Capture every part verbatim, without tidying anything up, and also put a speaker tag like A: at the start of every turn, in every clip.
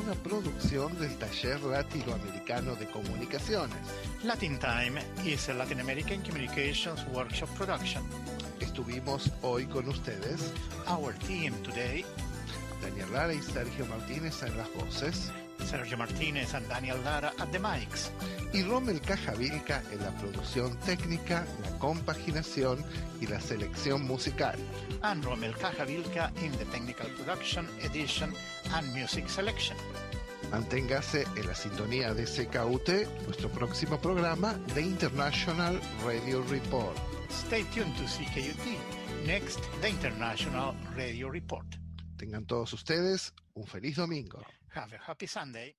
A: una producción del Taller Latinoamericano de Comunicaciones.
B: Latin Time is a Latin American Communications Workshop production.
A: Estuvimos hoy con ustedes
B: Our team today,
A: Daniel Lara y Sergio Martínez en las voces,
B: Sergio Martínez and Daniel Lara at the mics,
A: y Rommel Cajavilca en la producción técnica, la compaginación y la selección musical.
B: and Rommel Cajavilca in the technical production, edition, and music selection.
A: Manténgase en la sintonía de C K U T, nuestro próximo programa, The International Radio Report.
B: Stay tuned to C K U T. Next, the International Radio Report.
A: Tengan todos ustedes un feliz domingo.
B: Have a happy Sunday.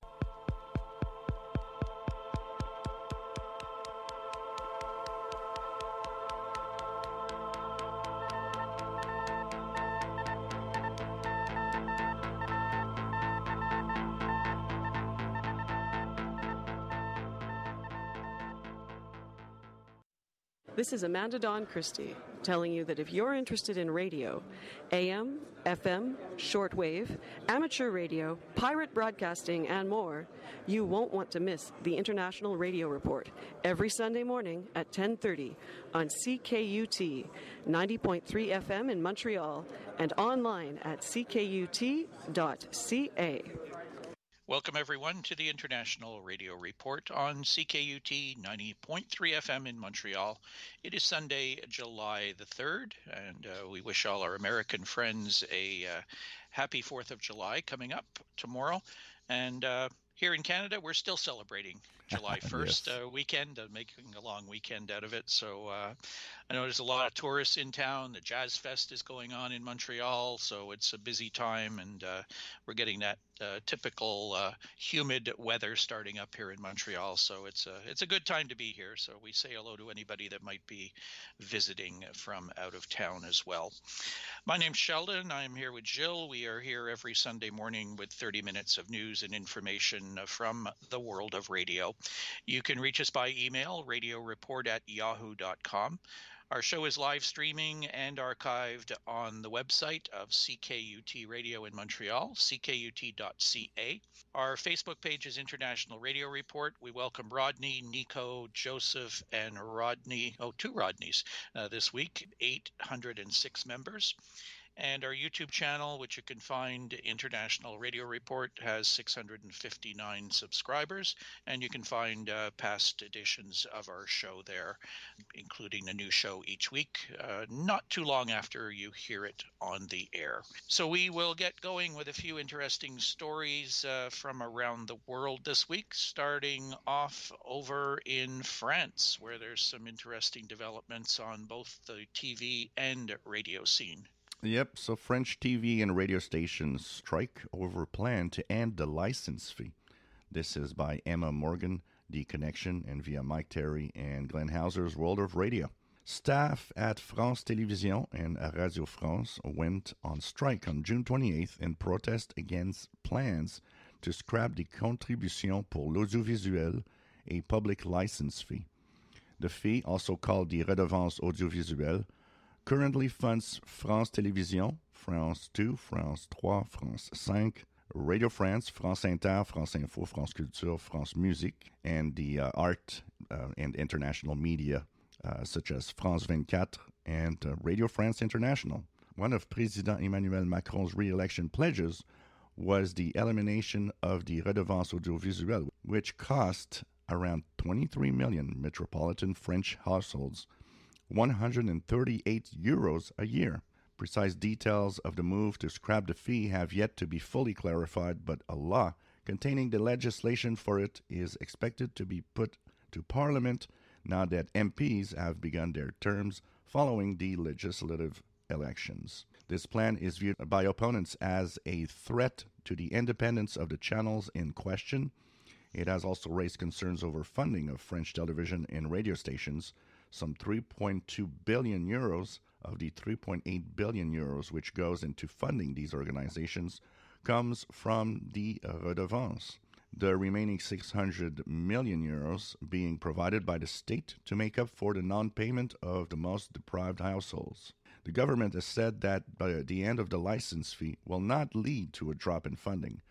C: This is Amanda Dawn Christie telling you that if you're interested in radio, A M, F M, shortwave, amateur radio, pirate broadcasting, and more, you won't want to miss the International Radio Report every Sunday morning at ten thirty on C K U T ninety point three F M in Montreal and online at c k u t dot c a.
D: Welcome, everyone, to the International Radio Report on C K U T ninety point three F M in Montreal. It is Sunday, July the third, and uh, we wish all our American friends a uh, happy fourth of July coming up tomorrow. And uh, here in Canada, we're still celebrating July first yes. uh, weekend, uh, making a long weekend out of it. So uh, I know there's a lot of tourists in town. The Jazz Fest is going on in Montreal, so it's a busy time, and uh, we're getting that uh, typical uh, humid weather starting up here in Montreal. So it's a, it's a good time to be here. So we say hello to anybody that might be visiting from out of town as well. My name's Sheldon. I'm here with Jill. We are here every Sunday morning with thirty minutes of news and information from the world of radio. You can reach us by email, radio report at yahoo dot com. Our show is live streaming and archived on the website of C K U T Radio in Montreal, c k u t dot c a. Our Facebook page is International Radio Report. We welcome Rodney, Nico, Joseph, and Rodney, oh, two Rodneys uh, this week, eight hundred six members. And our YouTube channel, which you can find International Radio Report, has six hundred fifty-nine subscribers. And you can find uh, past editions of our show there, including a new show each week, uh, not too long after you hear it on the air. So we will get going with a few interesting stories uh, from around the world this week, starting off over in France, where there's some interesting developments on both the T V and radio scene.
E: Yep, so French T V and radio stations strike over plan to end the license fee. This is by Emma Morgan, The Connection, and via Mike Terry and Glenn Hauser's World of Radio. Staff at France Télévisions and Radio France went on strike on June twenty-eighth in protest against plans to scrap the Contribution pour l'audiovisuel, a public license fee. The fee, also called the Redevance audiovisuelle, currently funds France Télévisions, France two, France three, France five, Radio France, France Inter, France Info, France Culture, France Musique, and the uh, art uh, and international media uh, such as France twenty-four and uh, Radio France International. One of President Emmanuel Macron's re-election pledges was the elimination of the Redevance audiovisuelle, which cost around twenty-three million metropolitan French households one hundred thirty-eight euros a year. Precise details of the move to scrap the fee have yet to be fully clarified, but a law containing the legislation for it is expected to be put to Parliament now that M Ps have begun their terms following the legislative elections. This plan is viewed by opponents as a threat to the independence of the channels in question. It has also raised concerns over funding of French television and radio stations. Some three point two billion euros of the three point eight billion euros which goes into funding these organizations comes from the redevance. The remaining six hundred million euros being provided by the state to make up for the non-payment of the most deprived households. The government has said that by the end of the license fee will not lead to a drop in funding,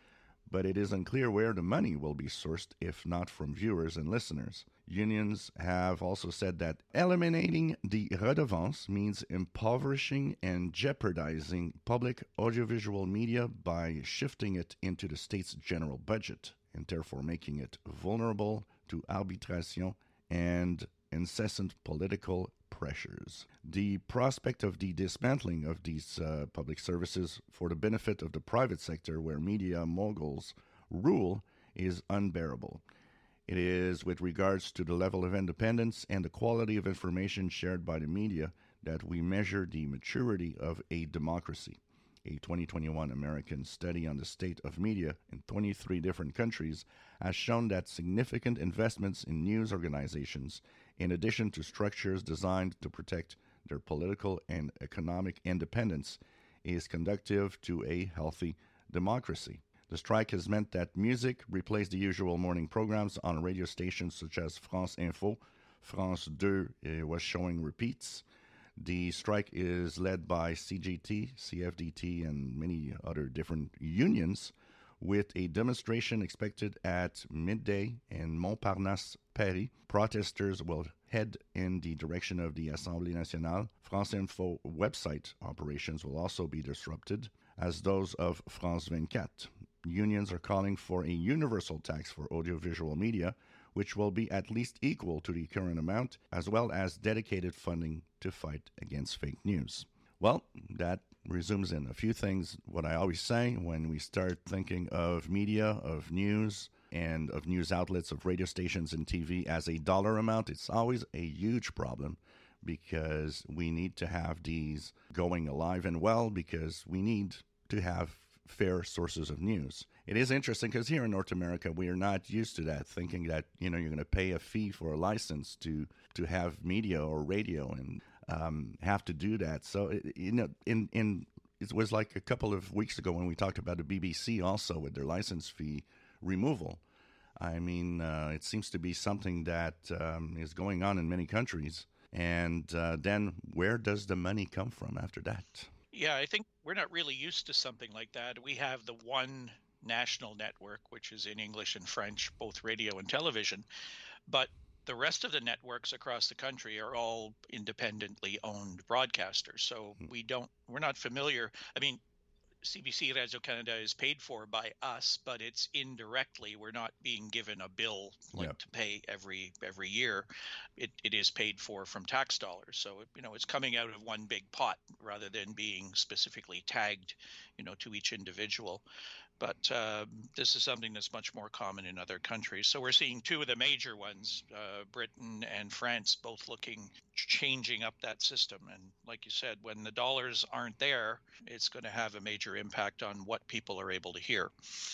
E: but it is unclear where the money will be sourced if not from viewers and listeners. Unions have also said that eliminating the redevance means impoverishing and jeopardizing public audiovisual media by shifting it into the state's general budget, and therefore making it vulnerable to arbitration and incessant political pressures. The prospect of the dismantling of these uh, public services for the benefit of the private sector where media moguls rule is unbearable. It is with regards to the level of independence and the quality of information shared by the media that we measure the maturity of a democracy. A twenty twenty-one American study on the state of media in twenty-three different countries has shown that significant investments in news organizations, in addition to structures designed to protect their political and economic independence, is conducive to a healthy democracy. The strike has meant that music replaced the usual morning programs on radio stations such as France Info. France two uh, was showing repeats. The strike is led by C G T, C F D T, and many other different unions, with a demonstration expected at midday in Montparnasse, Paris. Protesters will head in the direction of the Assemblée Nationale. France Info website operations will also be disrupted, as those of France twenty-four. Unions are calling for a universal tax for audiovisual media, which will be at least equal to the current amount, as well as dedicated funding to fight against fake news. Well, that resumes in a few things what I always say when we start thinking of media, of news, and of news outlets, of radio stations and T V as a dollar amount. It's always a huge problem because we need to have these going alive and well because we need to have fair sources of news. It is interesting because here in North America, we are not used to that, thinking that, you know, you're going to pay a fee for a license to, to have media or radio and um, have to do that. So, it, you know, in, in it was like a couple of weeks ago when we talked about the B B C also with their license fee removal. I mean, uh, it seems to be something that um, is going on in many countries. And uh, then where does the money come from after that?
D: Yeah, I think we're not really used to something like that. We have the one national network, which is in English and French, both radio and television. But the rest of the networks across the country are all independently owned broadcasters. So we don't, we're not familiar. I mean, C B C Radio Canada is paid for by us, but it's indirectly. We're not being given a bill like yep. to pay every every year. It it is paid for from tax dollars. So you know it's coming out of one big pot rather than being specifically tagged, you know, to each individual. But uh, this is something that's much more common in other countries. So we're seeing two of the major ones, uh, Britain and France, both looking, changing up that system. And like you said, when the dollars aren't there, it's going to have a major impact on what people are able to hear.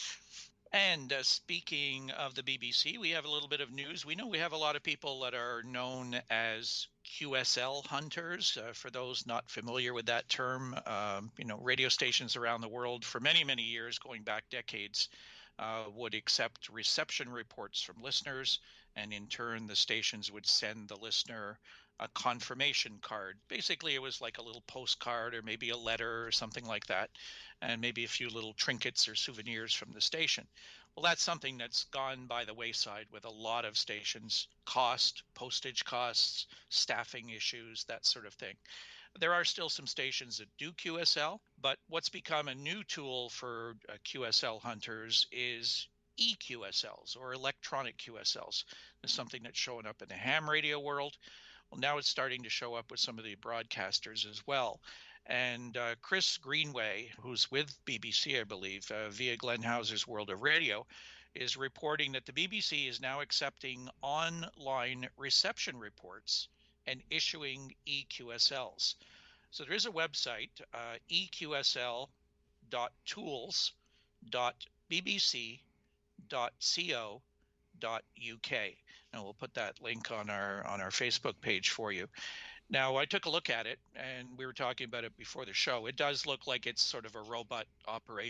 D: And uh, speaking of the B B C, we have a little bit of news. We know we have a lot of people that are known as Q S L hunters. Uh, for those not familiar with that term, um, you know, radio stations around the world for many, many years, going back decades, uh, would accept reception reports from listeners, and in turn, the stations would send the listener a confirmation card. Basically, it was like a little postcard or maybe a letter or something like that, and maybe a few little trinkets or souvenirs from the station. Well, that's something that's gone by the wayside with a lot of stations. Cost, postage costs, staffing issues, that sort of thing. There are still some stations that do Q S L, but what's become a new tool for uh, Q S L hunters is E Q S Ls, or electronic Q S Ls. It's something that's showing up in the ham radio world. Well, now it's starting to show up with some of the broadcasters as well. And uh, Chris Greenway, who's with B B C, I believe, uh, via Glenn Hauser's World of Radio, is reporting that the B B C is now accepting online reception reports and issuing E Q S Ls. So there is a website, uh, e q s l dot tools dot b b c dot co dot u k. And we'll put that link on our on our Facebook page for you. Now, I took a look at it, and we were talking about it before the show. It does look like it's sort of a robot operation.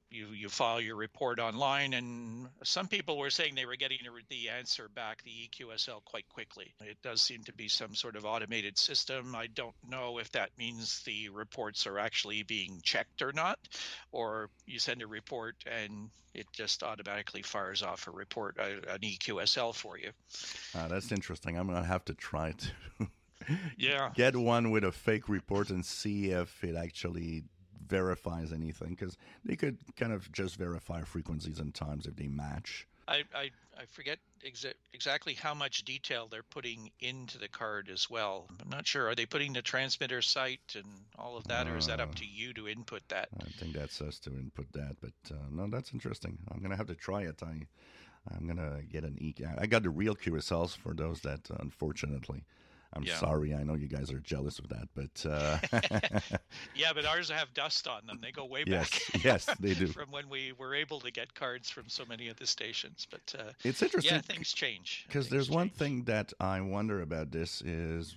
D: you you file your report online, and some people were saying they were getting the answer back, the E Q S L, quite quickly. It does seem to be some sort of automated system. I don't know if that means the reports are actually being checked or not, or you send a report and it just automatically fires off a report, an E Q S L for you.
E: Uh, that's interesting. I'm going to have to try to
D: yeah.
E: get one with a fake report and see if it actually verifies anything, because they could kind of just verify frequencies and times if they match.
D: I I, I forget exa- exactly how much detail they're putting into the card as well. I'm not sure. Are they putting the transmitter site and all of that, uh, or is that up to you to input that?
E: I think that's us to input that, but uh, no, that's interesting. I'm going to have to try it. I, I'm going to get an E. I got the real Q S Ls for those that, uh, unfortunately, I'm yeah. sorry. I know you guys are jealous of that, but uh...
D: yeah, but ours have dust on them. They go way
E: yes,
D: back.
E: Yes, they do.
D: From when we were able to get cards from so many of the stations, but uh,
E: it's interesting.
D: Yeah, things change.
E: Because there's change. One thing that I wonder about this is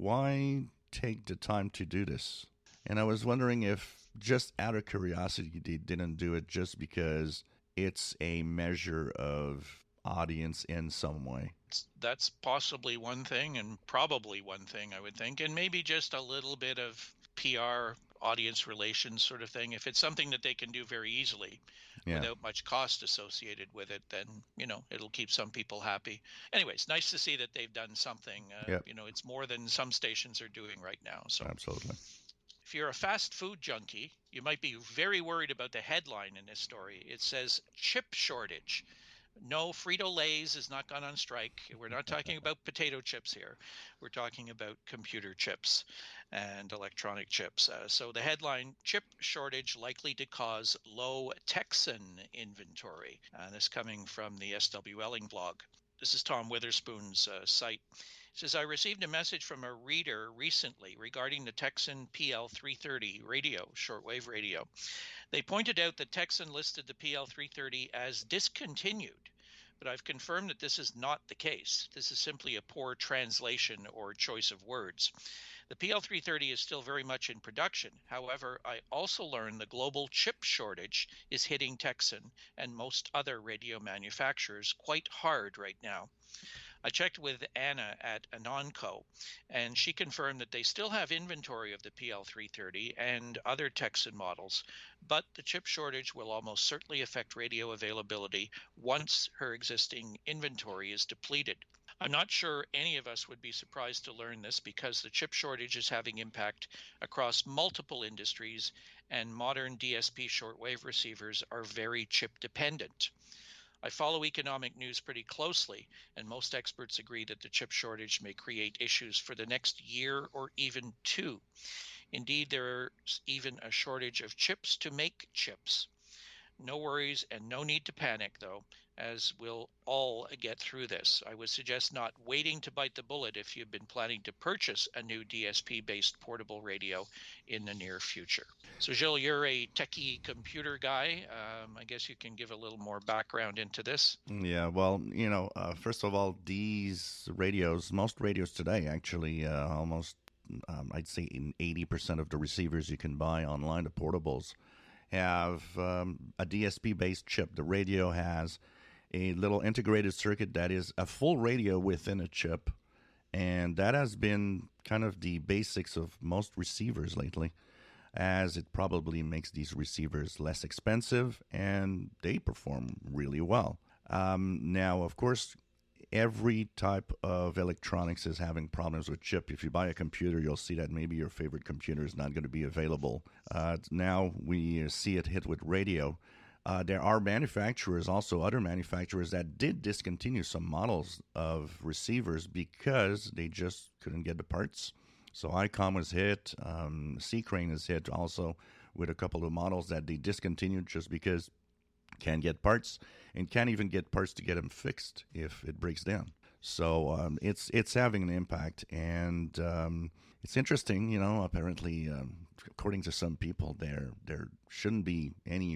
E: why take the time to do this? And I was wondering if, just out of curiosity, they didn't do it just because it's a measure of audience in some way.
D: That's possibly one thing, and probably one thing, I would think, and maybe just a little bit of P R, audience relations sort of thing. If it's something that they can do very easily yeah. without much cost associated with it, then, you know, it'll keep some people happy. Anyways, nice to see that they've done something. Uh, yep. You know, it's more than some stations are doing right now. So
E: absolutely.
D: If you're a fast food junkie, you might be very worried about the headline in this story. It says chip shortage. No, Frito-Lay's has not gone on strike. We're not talking about potato chips here. We're talking about computer chips and electronic chips. Uh, so the headline, chip shortage likely to cause low Texan inventory. Uh, this coming from the S W Elling blog. This is Tom Witherspoon's uh, site. It says, I received a message from a reader recently regarding the Texan P L three thirty radio, shortwave radio. They pointed out that Texan listed the P L three thirty as discontinued, but I've confirmed that this is not the case. This is simply a poor translation or choice of words. The P L three thirty is still very much in production. However, I also learned the global chip shortage is hitting Texan and most other radio manufacturers quite hard right now. I checked with Anna at Anonco, and she confirmed that they still have inventory of the P L three thirty and other Texan models, but the chip shortage will almost certainly affect radio availability once her existing inventory is depleted. I'm not sure any of us would be surprised to learn this because the chip shortage is having impact across multiple industries, and modern D S P shortwave receivers are very chip dependent. I follow economic news pretty closely, and most experts agree that the chip shortage may create issues for the next year or even two. Indeed, there's even a shortage of chips to make chips. No worries and no need to panic, though, as we'll all get through this. I would suggest not waiting to bite the bullet if you've been planning to purchase a new D S P-based portable radio in the near future. So, Gilles, you're a techie computer guy. Um, I guess you can give a little more background into this.
E: Yeah, well, you know, uh, first of all, these radios, most radios today, actually, uh, almost, um, I'd say in eighty percent of the receivers you can buy online, the portables, have um, a D S P-based chip. The radio has a little integrated circuit that is a full radio within a chip, and that has been kind of the basics of most receivers lately, as it probably makes these receivers less expensive and they perform really well. Um, now, of course, every type of electronics is having problems with chip. If you buy a computer, you'll see that maybe your favorite computer is not going to be available. Uh, now we see it hit with radio. Uh, there are manufacturers, also other manufacturers, that did discontinue some models of receivers because they just couldn't get the parts. So ICOM was hit, um, C-Crane is hit also with a couple of models that they discontinued just because can't get parts and can't even get parts to get them fixed if it breaks down. So um, it's it's having an impact, and um, it's interesting, you know, apparently, um, according to some people, there there shouldn't be any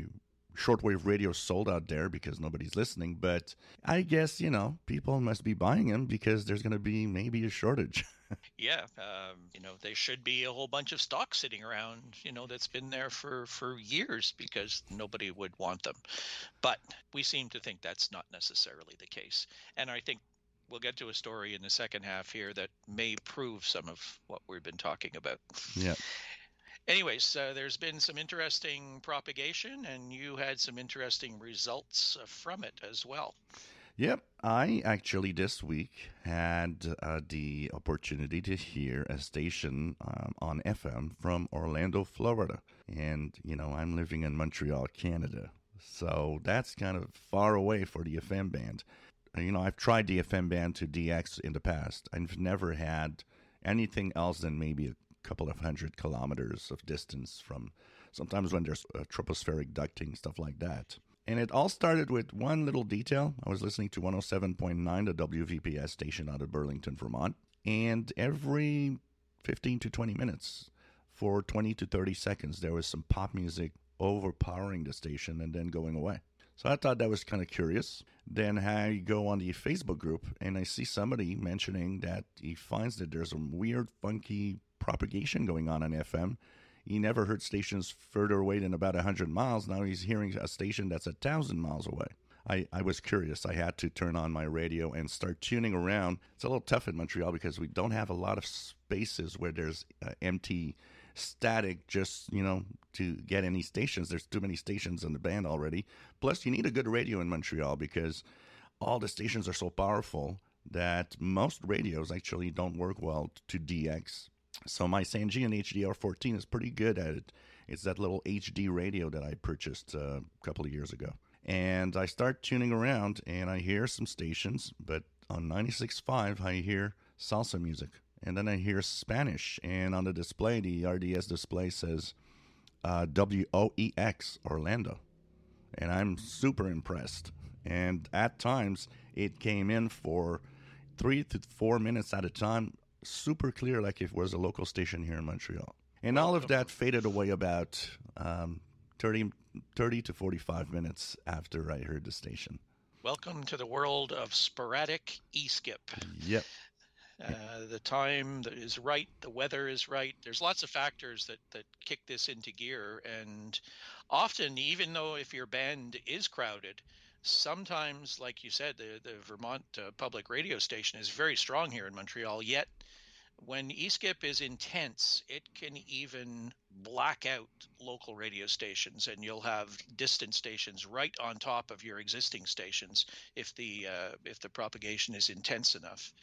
E: shortwave radio sold out there because nobody's listening. But I guess, you know, people must be buying them because there's going to be maybe a shortage.
D: Yeah, um, you know, there should be a whole bunch of stock sitting around, you know, that's been there for, for years because nobody would want them. But we seem to think that's not necessarily the case. And I think we'll get to a story in the second half here that may prove some of what we've been talking about.
E: Yeah.
D: Anyways, uh, there's been some interesting propagation, and you had some interesting results uh, from it as well.
E: Yep. I actually this week had uh, the opportunity to hear a station um, on F M from Orlando, Florida. And, you know, I'm living in Montreal, Canada. So that's kind of far away for the F M band. You know, I've tried the F M band to D X in the past. I've never had anything else than maybe a couple of hundred kilometers of distance from sometimes when there's uh, tropospheric ducting, stuff like that. And it all started with one little detail. I was listening to one oh seven point nine, the W V P S station out of Burlington, Vermont. And every fifteen to twenty minutes, for twenty to thirty seconds, there was some pop music overpowering the station and then going away. So I thought that was kind of curious. Then I go on the Facebook group and I see somebody mentioning that he finds that there's some weird, funky propagation going on on F M. He never heard stations further away than about one hundred miles. Now he's hearing a station that's one thousand miles away. I, I was curious. I had to turn on my radio and start tuning around. It's a little tough in Montreal because we don't have a lot of spaces where there's uh, empty static just, you know, to get any stations. There's too many stations in the band already. Plus, you need a good radio in Montreal because all the stations are so powerful that most radios actually don't work well to D X. So my Sangean H D R fourteen is pretty good at it. It's that little H D radio that I purchased uh, a couple of years ago. And I start tuning around, and I hear some stations, but on ninety-six point five, I hear salsa music. And then I hear Spanish, and on the display, the R D S display says uh, W O E X, Orlando. And I'm super impressed. And at times, it came in for three to four minutes at a time, super clear, like if it was a local station here in Montreal. And all of that faded away about um, thirty, thirty to forty-five minutes after I heard the station.
D: Welcome to the world of sporadic e-skip.
E: Yep.
D: Uh, the time that is right, the weather is right. There's lots of factors that, that kick this into gear. And often, even though if your band is crowded, sometimes, like you said, the, the Vermont uh, public radio station is very strong here in Montreal. Yet, when e-skip is intense, it can even black out local radio stations, and you'll have distant stations right on top of your existing stations if the uh, if the propagation is intense enough.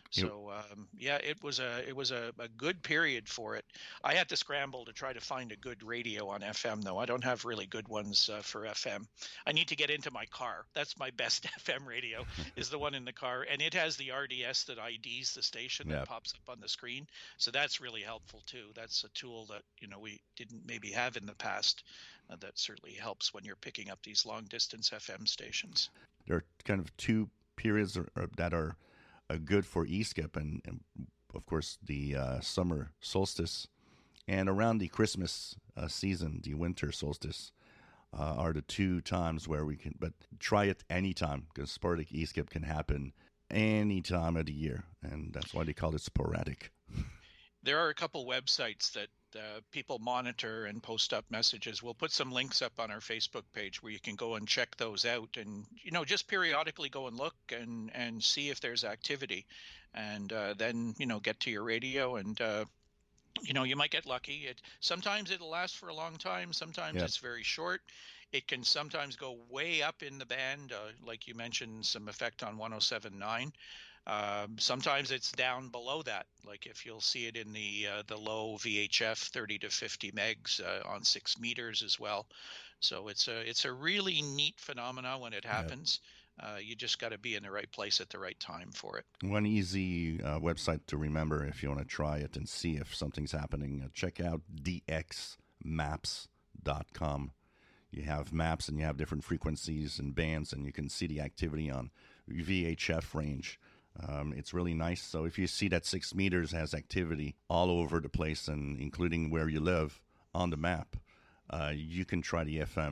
D: So um, yeah, it was a it was a, a good period for it. I had to scramble to try to find a good radio on F M, though. I don't have really good ones uh, for F M. I need to get into my car. That's my best F M radio, is the one in the car, and it has the R D S that I Ds the station
E: yeah.
D: that pops up on the screen. So that's really helpful too. That's a tool that you know we didn't maybe have in the past. Uh, that certainly helps when you're picking up these long distance F M stations.
E: There are kind of two periods are, are, that are. Uh, good for e-skip, and, and of course the uh, summer solstice and around the Christmas uh, season, the winter solstice uh, are the two times where we can, but try it anytime because sporadic e-skip can happen any time of the year, and that's why they call it sporadic.
D: There are a couple websites that uh, people monitor and post up messages. We'll put some links up on our Facebook page where you can go and check those out, and you know just periodically go and look and and see if there's activity, and uh, then you know get to your radio and uh, you know you might get lucky. It sometimes it'll last for a long time. Sometimes
E: yeah.
D: it's very short. It can sometimes go way up in the band, uh, like you mentioned, some effect on one oh seven point nine. Um, sometimes it's down below that, like if you'll see it in the uh, the low V H F thirty to fifty megs uh, on six meters as well. So it's a it's a really neat phenomena when it happens. Yeah. Uh, you just got to be in the right place at the right time for it.
E: One easy uh, website to remember if you want to try it and see if something's happening, uh, check out d x maps dot com. You have maps and you have different frequencies and bands, and you can see the activity on V H F range. Um, it's really nice. So if you see that six meters has activity all over the place, and including where you live on the map, uh, you can try the F M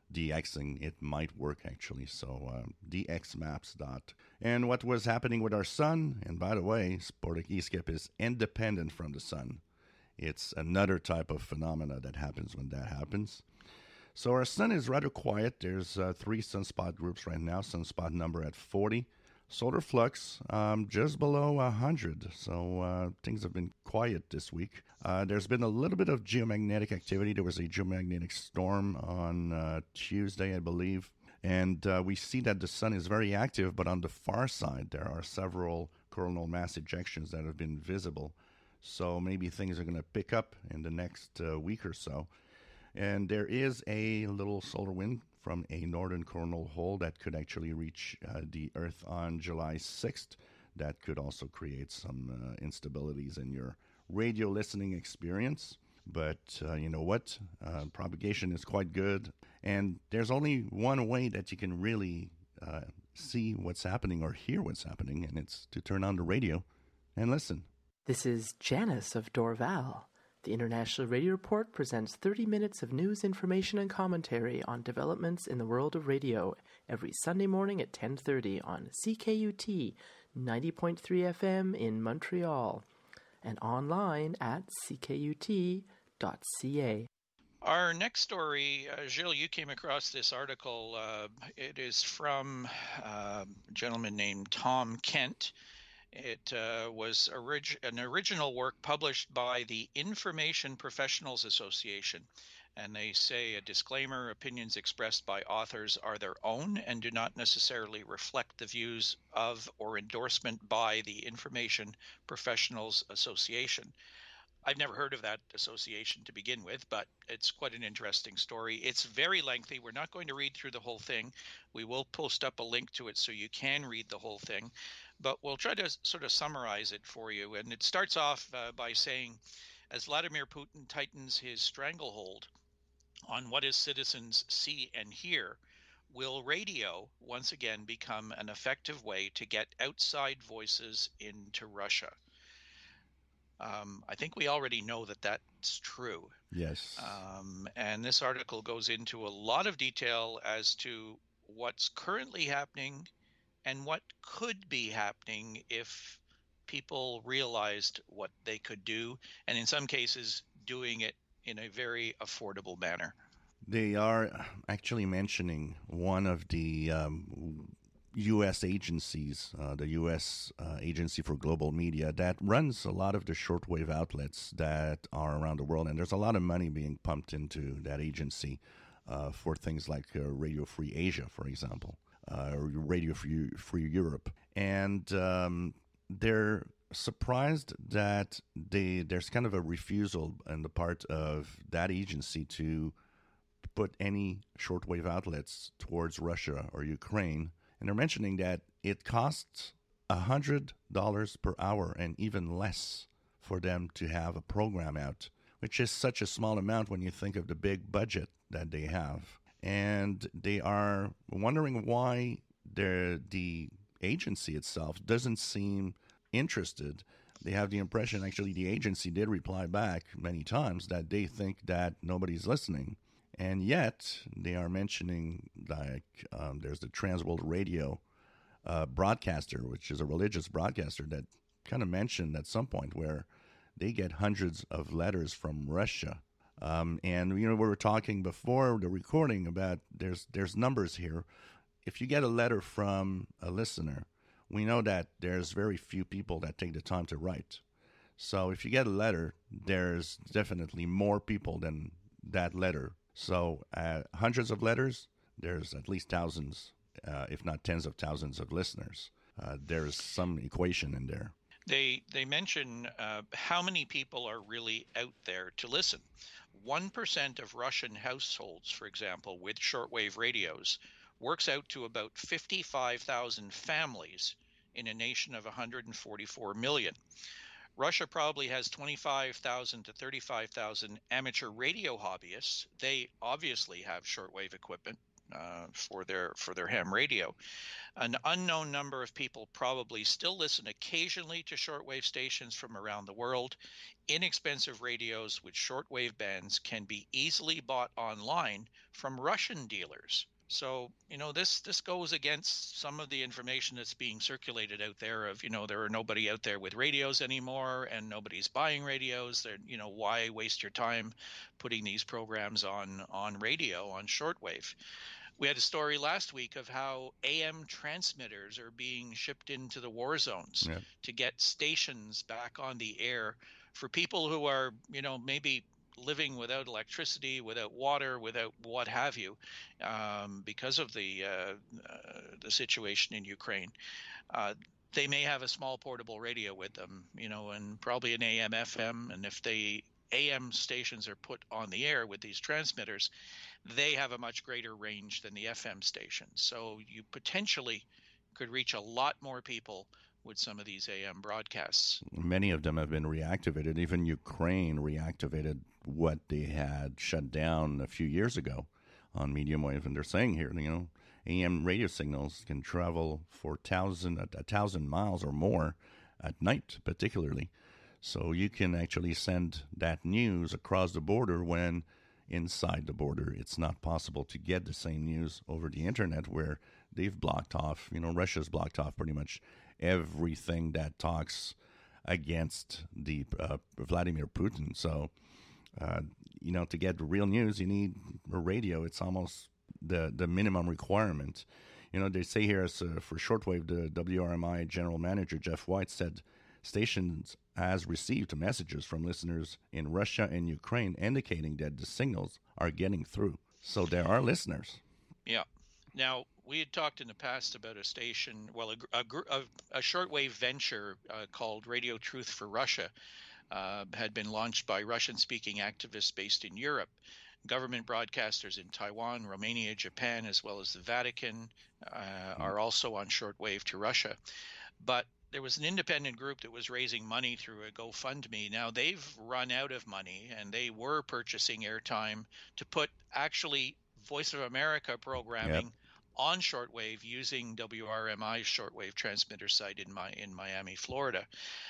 E: DXing, it might work actually. So um, D X maps dot. And what was happening with our sun, and by the way, Sportic eSkip is independent from the sun. It's another type of phenomena that happens when that happens. So our sun is rather quiet. There's uh, three sunspot groups right now. Sunspot number at forty. Solar flux um, just below one hundred. So uh, things have been quiet this week. Uh, there's been a little bit of geomagnetic activity. There was a geomagnetic storm on uh, Tuesday, I believe. And uh, we see that the sun is very active, but on the far side, there are several coronal mass ejections that have been visible. So maybe things are going to pick up in the next uh, week or so. And there is a little solar wind from a northern coronal hole that could actually reach uh, the Earth on July sixth. That could also create some uh, instabilities in your radio listening experience. But uh, you know what? Uh, propagation is quite good. And there's only one way that you can really uh, see what's happening or hear what's happening, and it's to turn on the radio and listen.
F: This is Janice of Dorval. The International Radio Report presents thirty minutes of news, information, and commentary on developments in the world of radio every Sunday morning at ten thirty on C K U T ninety point three F M in Montreal and online at c k u t dot c a.
D: Our next story, uh, Gilles, you came across this article. Uh, it is from uh, a gentleman named Tom Kent. It uh, was orig- an original work published by the Information Professionals Association. And they say a disclaimer, opinions expressed by authors are their own and do not necessarily reflect the views of or endorsement by the Information Professionals Association. I've never heard of that association to begin with, but it's quite an interesting story. It's very lengthy. We're not going to read through the whole thing. We will post up a link to it so you can read the whole thing, but we'll try to sort of summarize it for you. And it starts off uh, by saying, as Vladimir Putin tightens his stranglehold on what his citizens see and hear, will radio once again become an effective way to get outside voices into Russia? Um, I think we already know that that's true.
E: Yes.
D: Um, and this article goes into a lot of detail as to what's currently happening and what could be happening if people realized what they could do, and in some cases doing it in a very affordable manner.
E: They are actually mentioning one of the um, U S agencies, uh, the U S uh, Agency for Global Media, that runs a lot of the shortwave outlets that are around the world. And there's a lot of money being pumped into that agency uh, for things like uh, Radio Free Asia, for example, uh, or Radio Free, Free Europe. And um, they're surprised that they, there's kind of a refusal on the part of that agency to put any shortwave outlets towards Russia or Ukraine. And they're mentioning that it costs one hundred dollars per hour and even less for them to have a program out, which is such a small amount when you think of the big budget that they have. And they are wondering why the agency itself doesn't seem interested. They have the impression, actually, the agency did reply back many times that they think that nobody's listening. And yet, they are mentioning, like, um, there's the Transworld Radio uh, broadcaster, which is a religious broadcaster, that kind of mentioned at some point where they get hundreds of letters from Russia. Um, and, you know, we were talking before the recording about there's there's numbers here. If you get a letter from a listener, we know that there's very few people that take the time to write. So if you get a letter, there's definitely more people than that letter. So uh, hundreds of letters, there's at least thousands, uh, if not tens of thousands of listeners. Uh, there's some equation in there.
D: They they mention uh, how many people are really out there to listen. one percent of Russian households, for example, with shortwave radios, works out to about fifty-five thousand families in a nation of one hundred forty-four million. Russia probably has twenty-five thousand to thirty-five thousand amateur radio hobbyists. They obviously have shortwave equipment. uh, for their for their ham radio. An unknown number of people probably still listen occasionally to shortwave stations from around the world. Inexpensive radios with shortwave bands can be easily bought online from Russian dealers. So, you know, this this goes against some of the information that's being circulated out there of, you know, there are nobody out there with radios anymore and nobody's buying radios. They're, you know, why waste your time putting these programs on on radio, on shortwave? We had a story last week of how A M transmitters are being shipped into the war zones
E: Yep.
D: to get stations back on the air for people who are, you know, maybe living without electricity, without water, without what have you, um, because of the uh, uh, the situation in Ukraine. Uh, they may have a small portable radio with them, you know, and probably an A M F M. And if they A M stations are put on the air with these transmitters, they have a much greater range than the F M stations. So you potentially could reach a lot more people with some of these A M broadcasts.
E: Many of them have been reactivated. Even Ukraine reactivated what they had shut down a few years ago on medium wave. And they're saying here, you know, A M radio signals can travel for thousand, a thousand miles or more at night, particularly. So you can actually send that news across the border when inside the border it's not possible to get the same news over the internet, where they've blocked off, you know, Russia's blocked off pretty much everything that talks against the uh, Vladimir Putin. So, uh, you know, to get real news, you need a radio. It's almost the the minimum requirement. You know, they say here as, uh, for shortwave, the W R M I general manager, Jeff White, said stations has received messages from listeners in Russia and Ukraine indicating that the signals are getting through. So there are listeners.
D: Yeah. Now, we had talked in the past about a station, well, a, a, a shortwave venture uh, called Radio Truth for Russia uh, had been launched by Russian-speaking activists based in Europe. Government broadcasters in Taiwan, Romania, Japan, as well as the Vatican uh, mm-hmm. are also on shortwave to Russia. But there was an independent group that was raising money through a GoFundMe. Now they've run out of money, and they were purchasing airtime to put actually Voice of America programming yep. on shortwave using W R M I's shortwave transmitter site in my in Miami, Florida.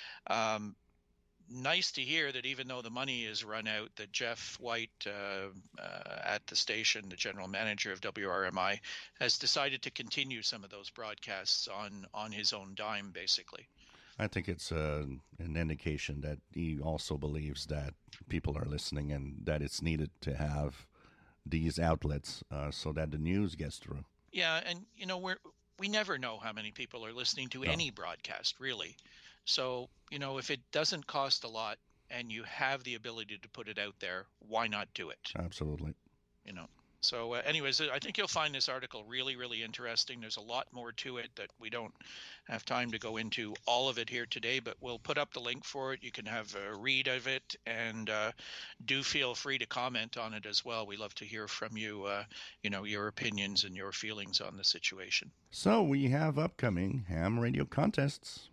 D: Um, nice to hear that even though the money is run out, that Jeff White uh, uh, at the station, the general manager of W R M I, has decided to continue some of those broadcasts on, on his own dime, basically.
E: I think it's uh, an indication that he also believes that people are listening and that it's needed to have these outlets uh, so that the news gets through.
D: Yeah, and, you know, we're, we never know how many people are listening to no. any broadcast, really. So, you know, if it doesn't cost a lot and you have the ability to put it out there, why not do it?
E: Absolutely.
D: You know, so uh, anyways, I think you'll find this article really, really interesting. There's a lot more to it that we don't have time to go into all of it here today, but we'll put up the link for it. You can have a read of it, and uh, do feel free to comment on it as well. We love to hear from you, uh, you know, your opinions and your feelings on the situation.
E: So we have upcoming ham radio contests.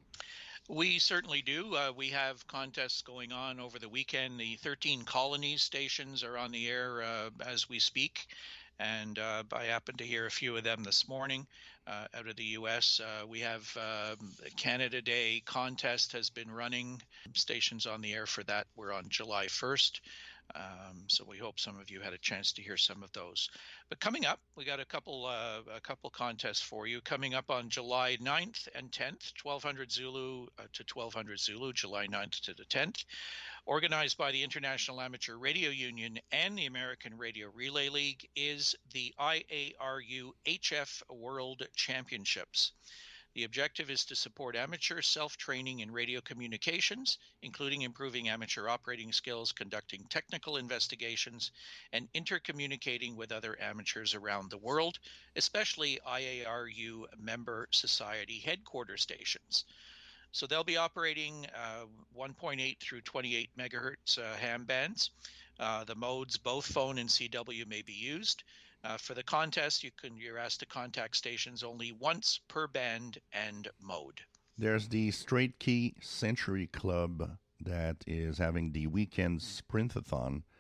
D: We certainly do. Uh, we have contests going on over the weekend. The thirteen Colonies stations are on the air uh, as we speak, and uh, I happened to hear a few of them this morning uh, out of the U S. Uh, we have uh, Canada Day contest has been running. Stations on the air for that were on July first. Um, so we hope some of you had a chance to hear some of those. But coming up, we got a couple uh, a couple contests for you. Coming up on July ninth and tenth, twelve hundred Zulu uh, to twelve hundred Zulu, July ninth to the tenth. Organized by the International Amateur Radio Union and the American Radio Relay League, is the I A R U H F World Championships. The objective is to support amateur self-training in radio communications, including improving amateur operating skills, conducting technical investigations, and intercommunicating with other amateurs around the world, especially I A R U member society headquarter stations. So they'll be operating uh, one point eight through twenty-eight megahertz uh, ham bands. Uh, the modes, both phone and C W, may be used. Uh, for the contest, you can, you're asked to contact stations only once per band and mode.
E: There's the Straight Key Century Club that is having the weekend Sprintathon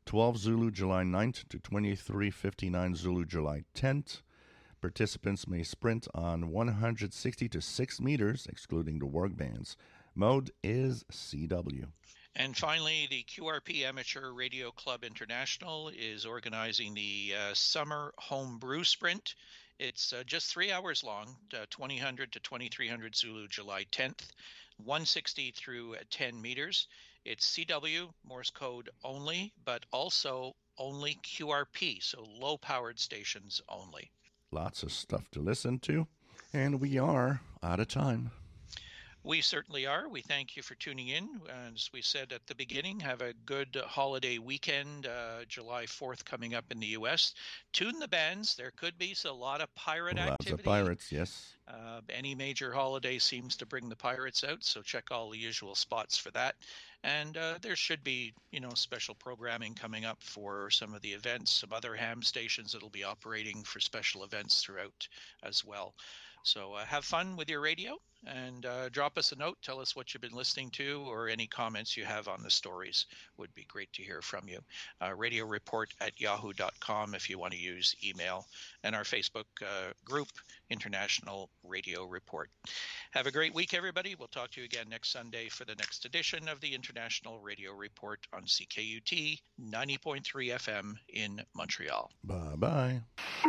E: twelve Zulu July ninth to twenty-three fifty-nine Zulu July tenth. Participants may sprint on one hundred sixty to six meters, excluding the work bands. Mode is C W.
D: And finally, the Q R P Amateur Radio Club International is organizing the uh, Summer Home Brew Sprint. It's uh, just three hours long, uh, twenty hundred to twenty-three hundred Zulu July tenth, one sixty through ten meters. It's C W, Morse code only, but also only Q R P, so low-powered stations only.
E: Lots of stuff to listen to, and we are out of time.
D: We certainly are. We thank you for tuning in. As we said at the beginning, have a good holiday weekend. Uh, July fourth coming up in the U S. Tune the bands. There could be a lot of pirate
E: Lots
D: activity.
E: Lots of pirates, yes.
D: Uh, any major holiday seems to bring the pirates out, so check all the usual spots for that. And uh, there should be, you know, special programming coming up for some of the events, some other ham stations that will be operating for special events throughout as well. So uh, have fun with your radio and uh, drop us a note. Tell us what you've been listening to or any comments you have on the stories. Would be great to hear from you. Uh, radio report at yahoo dot com if you want to use email. And our Facebook uh, group, International Radio Report. Have a great week, everybody. We'll talk to you again next Sunday for the next edition of the International Radio Report on C K U T ninety point three F M in Montreal.
E: Bye-bye.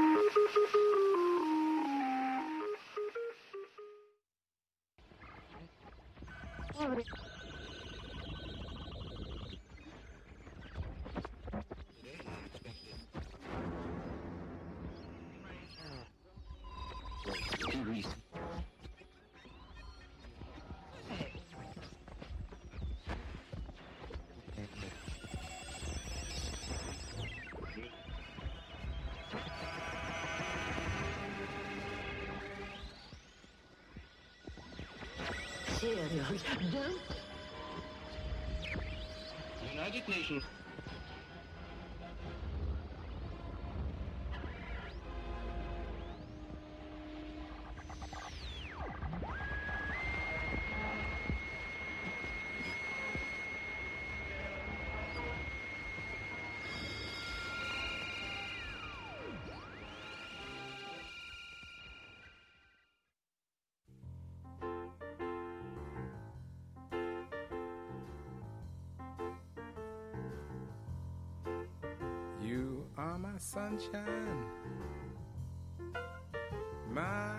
G: United Nations.
H: You are my sunshine, my